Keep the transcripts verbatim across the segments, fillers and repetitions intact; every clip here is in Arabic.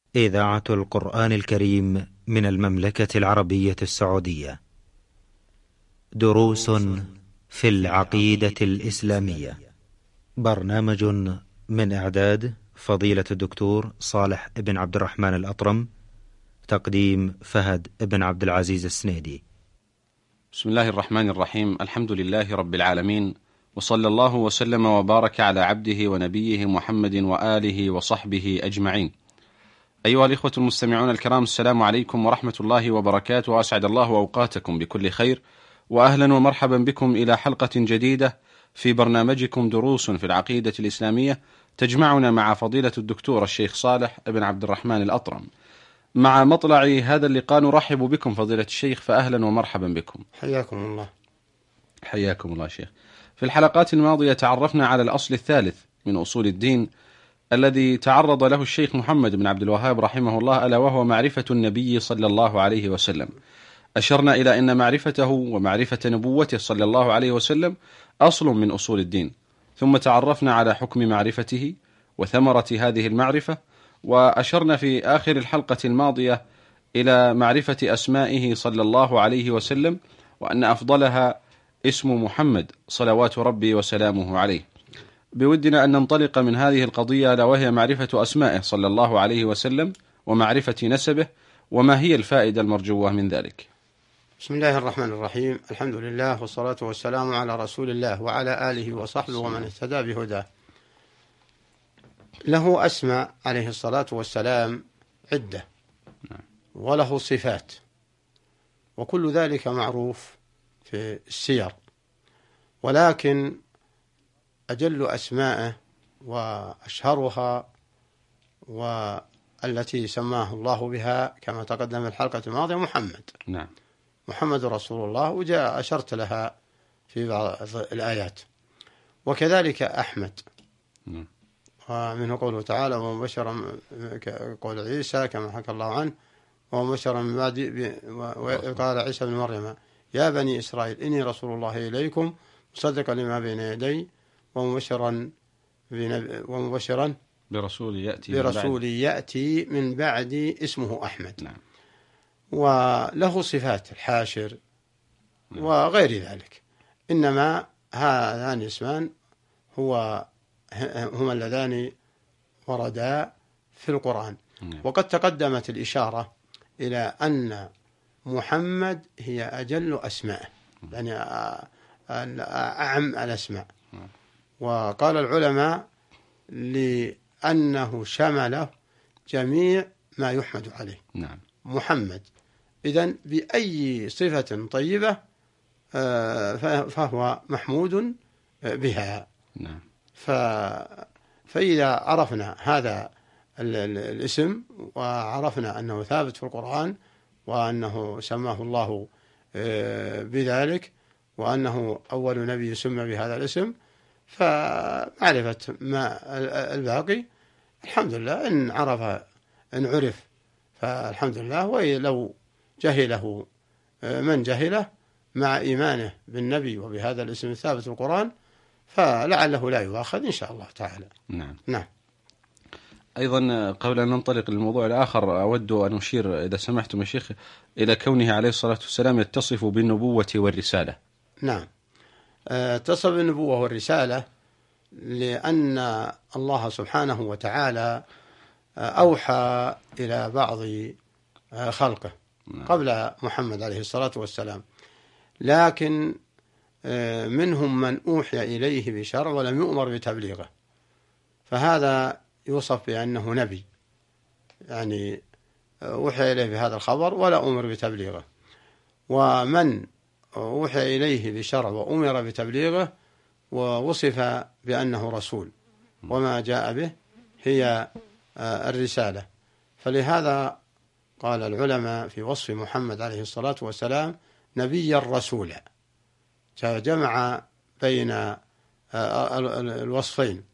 إذاعة القرآن الكريم من المملكة العربية السعودية. دروس في العقيدة الإسلامية. برنامج من إعداد فضيلة الدكتور صالح بن عبد الرحمن الأطرم. تقديم فهد بن عبد العزيز السنيدي. بسم الله الرحمن الرحيم. الحمد لله رب العالمين، وصلى الله وسلم وبارك على عبده ونبيه محمد وآله وصحبه أجمعين. أيها الإخوة المستمعون الكرام، السلام عليكم ورحمة الله وبركاته، وأسعد الله أوقاتكم بكل خير، وأهلا ومرحبا بكم إلى حلقة جديدة في برنامجكم دروس في العقيدة الإسلامية، تجمعنا مع فضيلة الدكتور الشيخ صالح بن عبد الرحمن الأطرم. مع مطلع هذا اللقاء نرحب بكم فضيلة الشيخ، فأهلا ومرحبا بكم. حياكم الله. حياكم الله شيخ. في الحلقات الماضية تعرفنا على الأصل الثالث من أصول الدين الذي تعرض له الشيخ محمد بن عبد الوهاب رحمه الله، ألا وهو معرفة النبي صلى الله عليه وسلم. أشرنا إلى أن معرفته ومعرفة نبوته صلى الله عليه وسلم أصل من أصول الدين، ثم تعرفنا على حكم معرفته وثمرة هذه المعرفة، وأشرنا في آخر الحلقة الماضية إلى معرفة أسمائه صلى الله عليه وسلم، وأن أفضلها اسم محمد صلوات ربي وسلامه عليه. بودنا أن ننطلق من هذه القضية ألا وهي معرفة أسمائه صلى الله عليه وسلم ومعرفة نسبه، وما هي الفائدة المرجوة من ذلك. بسم الله الرحمن الرحيم. الحمد لله والصلاة والسلام على رسول الله وعلى آله وصحبه ومن اهتدى بهداه. له أسماء عليه الصلاة والسلام عدة، وله صفات، وكل ذلك معروف في السير، ولكن أجل أسمائه وأشهرها والتي سماه الله بها كما تقدم الحلقة الماضية محمد. نعم. محمد رسول الله، وجاء أشرت لها في بعض الآيات. وكذلك أحمد، نعم. ومنه قوله تعالى ومبشرا، قول عيسى كما حكى الله عنه، ومبشرا من بعد، وقال عيسى بن مريم يا بني إسرائيل إني رسول الله إليكم مصدقا لما بين يدي ومبشرا ومبشرا برسول يأتي برسول يأتي من بعد اسمه أحمد. نعم. وله صفات الحاشر. نعم. وغير ذلك، إنما هذان اسمان هو هما اللذان وردا في القرآن. نعم. وقد تقدمت الإشارة إلى أن محمد هي أجل أسمائه، يعني أعم الأسماء. وقال العلماء لأنه شمله جميع ما يحمد عليه. نعم. محمد إذن بأي صفة طيبة فهو محمود بها. نعم. فإذا عرفنا هذا الاسم وعرفنا أنه ثابت في القرآن، وأنه سماه الله بذلك، وأنه أول نبي سمى بهذا الاسم، فمعرفة ما الباقي الحمد لله إن عرف إن عرف فالحمد لله. ولو جهله من جهله مع إيمانه بالنبي وبهذا الاسم الثابت في القرآن فلعله لا يؤاخذ إن شاء الله تعالى. نعم. نعم. أيضا قبل أن ننطلق للموضوع الآخر، أود أن أشير إذا سمحتم يا شيخ إلى كونه عليه الصلاة والسلام يتصف بالنبوة والرسالة. نعم، اتصف بالنبوة والرسالة لأن الله سبحانه وتعالى أوحى إلى بعض خلقه قبل محمد عليه الصلاة والسلام، لكن منهم من أوحي إليه بشرع ولم يؤمر بتبليغه، فهذا يوصف بأنه نبي، يعني أوحي إليه بهذا الخبر ولا أمر بتبليغه. ومن أوحي إليه بشرع وأمر بتبليغه ووصف بأنه رسول، وما جاء به هي الرسالة. فلهذا قال العلماء في وصف محمد عليه الصلاة والسلام نبيا رسولا، جمع بين الوصفين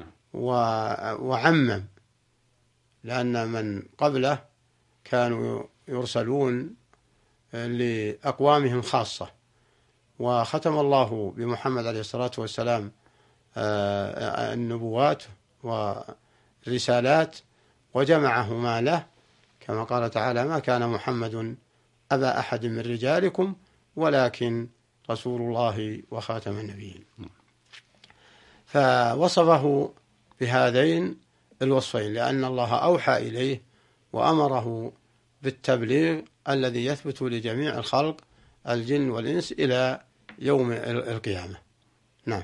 وعمم، لأن من قبله كانوا يرسلون لأقوامهم خاصة، وختم الله بمحمد عليه الصلاة والسلام النبوات والرسالات وجمعه ماله، كما قال تعالى: ما كان محمد أبا أحد من رجالكم ولكن رسول الله وخاتم النبيين. فوصفه بهذين الوصفين لأن الله أوحى إليه وأمره بالتبليغ الذي يثبت لجميع الخلق الجن والإنس إلى يوم القيامة. نعم.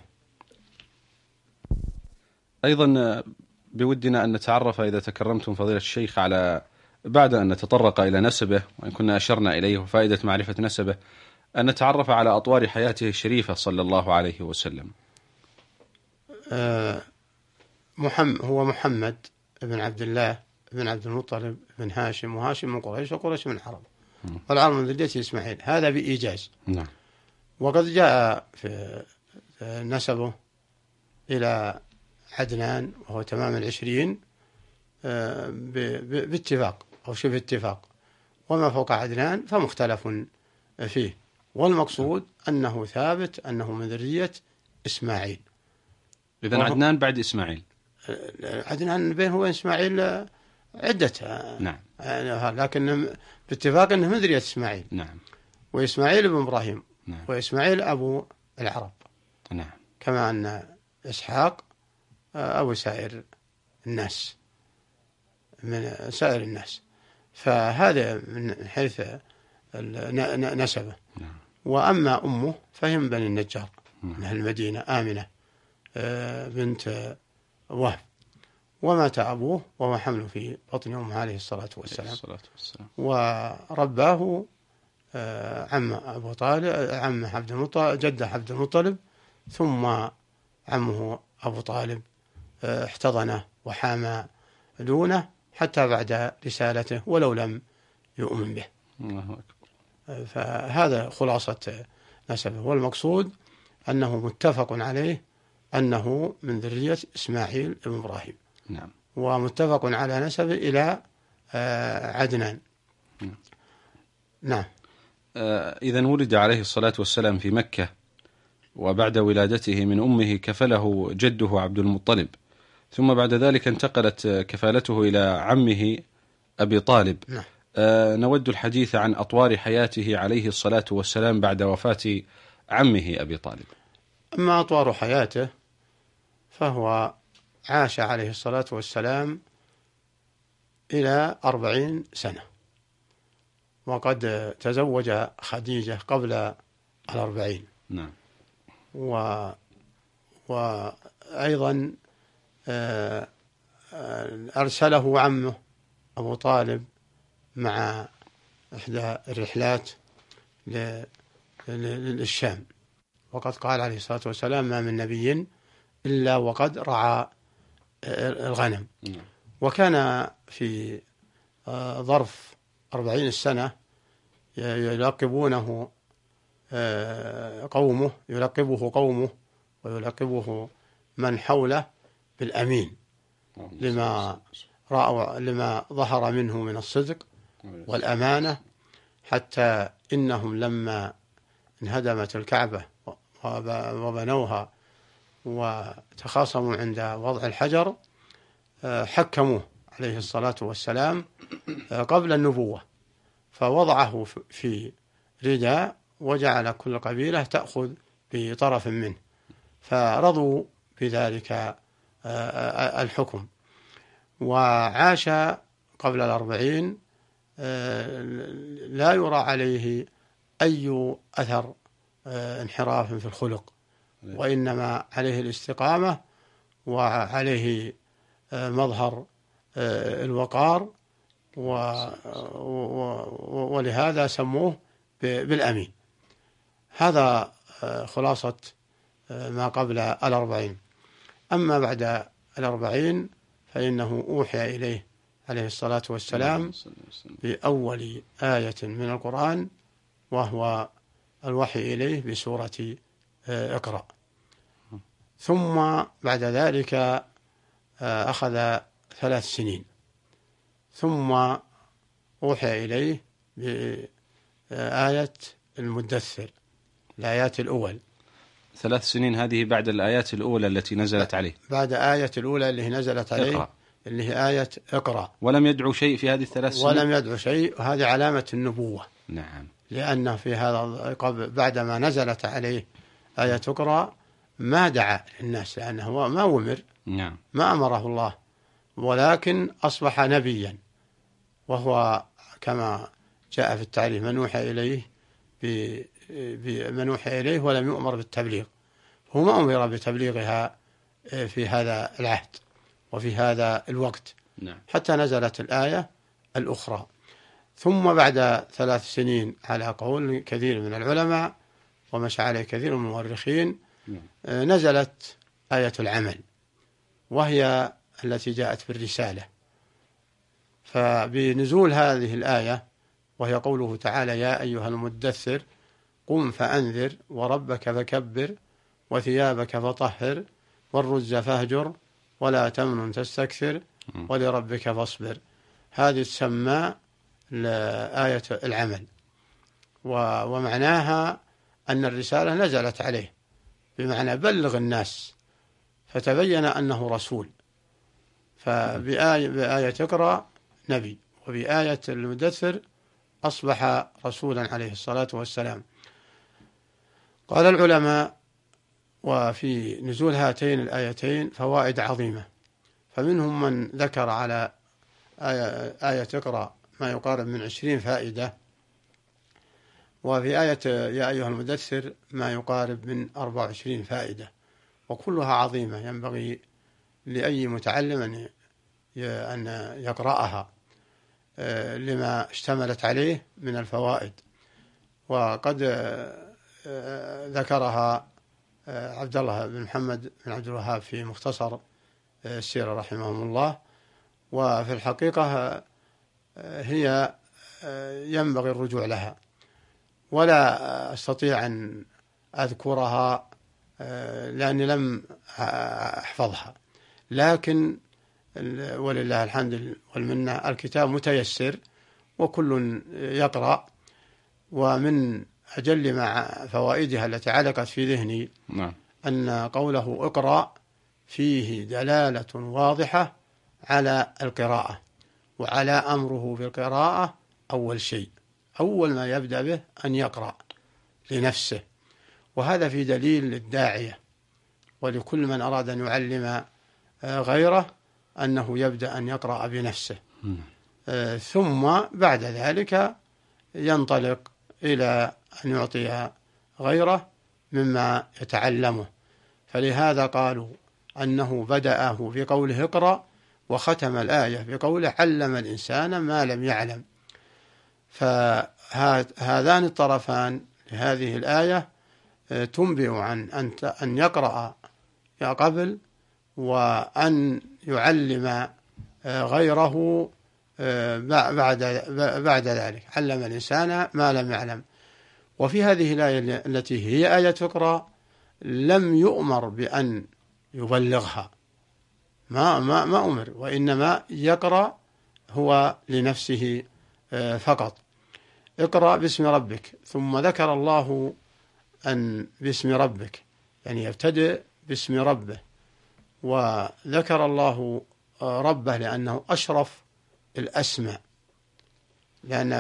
أيضا بودنا أن نتعرف إذا تكرمتم فضيلة الشيخ على، بعد أن نتطرق إلى نسبه وإن كنا أشرنا إليه وفائدة معرفة نسبه، أن نتعرف على أطوار حياته الشريفة صلى الله عليه وسلم. آه محمد هو محمد بن عبد الله بن عبد المطلب بن هاشم، وهاشم من قريش وقريش من العرب، والعرب من ذرية إسماعيل، هذا بإيجاز. نعم. وقد جاء في نسبه إلى عدنان وهو تمام العشرين باتفاق أو شبه اتفاق، وما فوق عدنان فمختلف فيه، والمقصود أنه ثابت أنه من ذرية إسماعيل. إذن عدنان بعد إسماعيل. عدنان بينه وبين إسماعيل عدة. نعم. لكن باتفاق أنه من ذرية إسماعيل. نعم. وإسماعيل ابن إبراهيم. نعم. وإسماعيل أبو العرب. نعم. كما أن إسحاق أبو سائر الناس، من سائر الناس. فهذا من حيث نسبه. نعم. وأما أمه فهي من بني النجار من أهل المدينة، آمنة بنت وهب، ومات أبوه وهو حمل في بطن أمه عليه الصلاة والسلام. ورباه عم أبو طالب، عم عبد المطلب، جده عبد المطلب، ثم عمه أبو طالب احتضنه وحام دونه حتى بعد رسالته ولو لم يؤمن به. الله أكبر. فهذا خلاصة نسبه، والمقصود أنه متفق عليه أنه من ذرية إسماعيل بن إبراهيم. نعم. ومتفق على نسبه إلى عدنان. نعم. نعم. إذن ولد عليه الصلاة والسلام في مكة، وبعد ولادته من أمه كفله جده عبد المطلب، ثم بعد ذلك انتقلت كفالته إلى عمه أبي طالب. نعم. آه نود الحديث عن أطوار حياته عليه الصلاة والسلام بعد وفاة عمه أبي طالب. أما أطوار حياته فهو عاش عليه الصلاة والسلام إلى أربعين سنة، وقد تزوج خديجة قبل الأربعين. نعم. و وأيضا أرسله عمه أبو طالب مع إحدى الرحلات للشام، وقد قال عليه الصلاة والسلام: ما من نبي إلا وقد رعى الغنم. وكان في ظرف أربعين سنة يلقبونه قومه يلقبه قومه ويلقبه من حوله بالأمين، لما رأوا لما ظهر منه من الصدق والأمانة، حتى إنهم لما انهدمت الكعبة وبنوها وتخاصموا عند وضع الحجر حكموه عليه الصلاة والسلام قبل النبوة، فوضعه في رداء وجعل كل قبيلة تأخذ بطرف منه، فرضوا بذلك الحكم. وعاش قبل الأربعين لا يرى عليه أي أثر انحراف في الخلق، وإنما عليه الاستقامة وعليه مظهر الوقار، ولهذا سموه بالأمين. هذا خلاصة ما قبل الأربعين. أما بعد الأربعين فإنه أوحي إليه عليه الصلاة والسلام بأول آية من القرآن، وهو الوحي إليه بسورة اقرأ. ثم بعد ذلك أخذ ثلاث سنين، ثم أوحي إليه بآية المدثر، الآيات الأول. ثلاث سنين هذه بعد الآيات الأولى التي نزلت عليه، بعد آية الأولى اللي نزلت عليه، اقرأ, اللي هي آية اقرأ. ولم يدعو شيء في هذه الثلاث سنين؟ ولم يدعو شيء، وهذه علامة النبوة. نعم. لأنه في هذا بعدما نزلت عليه آية اقرأ ما دعا للناس، لأنه ما أمر. نعم. ما أمره الله، ولكن أصبح نبيا، وهو كما جاء في التعريف من أوحى إليه بمن أوحى إليه ولم يؤمر بالتبليغ. هو ما أمر بتبليغها في هذا العهد وفي هذا الوقت. نعم. حتى نزلت الآية الأخرى. ثم بعد ثلاث سنين على قول كثير من العلماء ومشى عليه كثير من المؤرخين نزلت آية العمل، وهي التي جاءت بالرسالة. فبنزول هذه الآية وهي قوله تعالى يا أيها المدثر قم فأنذر وربك فكبر وثيابك فطهر والرجز فاهجر ولا تمنن تستكثر ولربك فاصبر. هذه تسمى آية العمل، ومعناها أن الرسالة نزلت عليه بمعنى بلغ الناس، فتبين أنه رسول. فبآية بآية اقرأ نبي، وبآية المدثر أصبح رسولا عليه الصلاة والسلام. قال العلماء وفي نزول هاتين الآيتين فوائد عظيمة، فمنهم من ذكر على آية, آية اقرأ ما يقارب من عشرين فائدة، وفي آية يا أيها المدثر ما يقارب من أربع وعشرين فائدة، وكلها عظيمة ينبغي لأي متعلم أن يقرأها لما اشتملت عليه من الفوائد. وقد ذكرها عبد الله بن محمد بن عبد الوهاب في مختصر السيرة رحمهم الله، وفي الحقيقة هي ينبغي الرجوع لها، ولا أستطيع أن أذكرها لأني لم أحفظها، لكن ولله الحمد والمنة الكتاب متيسر وكل يقرأ. ومن أجل مع فوائدها التي علقت في ذهني نعم. أن قوله اقرأ فيه دلالة واضحة على القراءة وعلى أمره بالقراءة. أول شيء أول ما يبدأ به أن يقرأ لنفسه، وهذا في دليل للداعية ولكل من أراد أن يعلم غيره أنه يبدأ أن يقرأ بنفسه، ثم بعد ذلك ينطلق إلى أن يعطي غيره مما يتعلمه. فلهذا قالوا أنه بدأه في قوله اقرأ وختم الآية بقوله علم الإنسان ما لم يعلم. فهذان الطرفان لهذه الآية تنبئ عن أن يقرأ قبل وأن يعلم غيره بعد بعد ذلك. علم الإنسان ما لم يعلم. وفي هذه الآية التي هي آية اقرأ لم يؤمر بأن يبلغها، ما ما ما أمر، وإنما يقرأ هو لنفسه فقط. اقرأ باسم ربك، ثم ذكر الله أن باسم ربك يعني يبتدئ باسم ربه، وذكر الله ربه لأنه أشرف الأسماء، لأن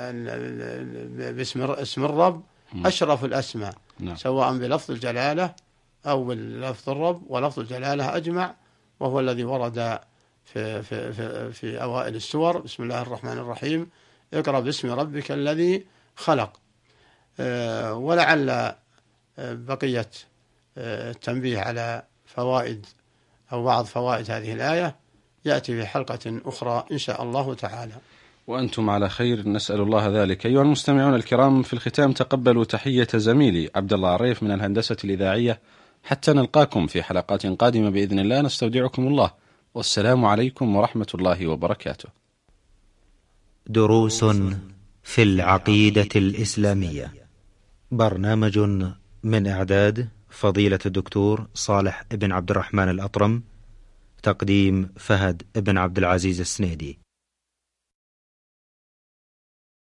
باسم اسم الرب أشرف الأسماء نعم. سواء بلفظ الجلالة أو بلفظ الرب، ولفظ الجلالة أجمع، وهو الذي ورد في, في, في, في أوائل السور. بسم الله الرحمن الرحيم اقرأ باسم ربك الذي خلق. أه ولعل بقية التنبيه على فوائد أو بعض فوائد هذه الآية يأتي في حلقة أخرى إن شاء الله تعالى. وأنتم على خير، نسأل الله ذلك. أيها المستمعون الكرام، في الختام تقبلوا تحية زميلي عبد الله عريف من الهندسة الإذاعية، حتى نلقاكم في حلقات قادمة بإذن الله. نستودعكم الله، والسلام عليكم ورحمة الله وبركاته. دروس في العقيدة الإسلامية، برنامج من إعداد فضيلة الدكتور صالح بن عبد الرحمن الأطرم، تقديم فهد بن عبد العزيز السنيدي.